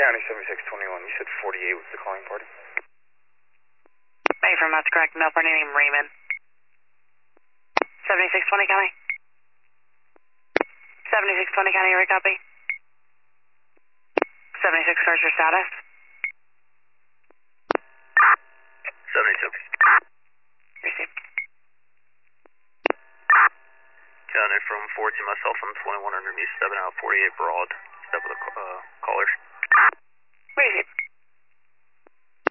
County 7621, you said 48 was the calling party? Affirm, that's correct. Male party name Raymond. 7620 County. 7620 County, you copy? 76, where's your status? 72. Received. County from 14, myself on 21 underneath, 7 out, 48 broad. Step with the callers. Received.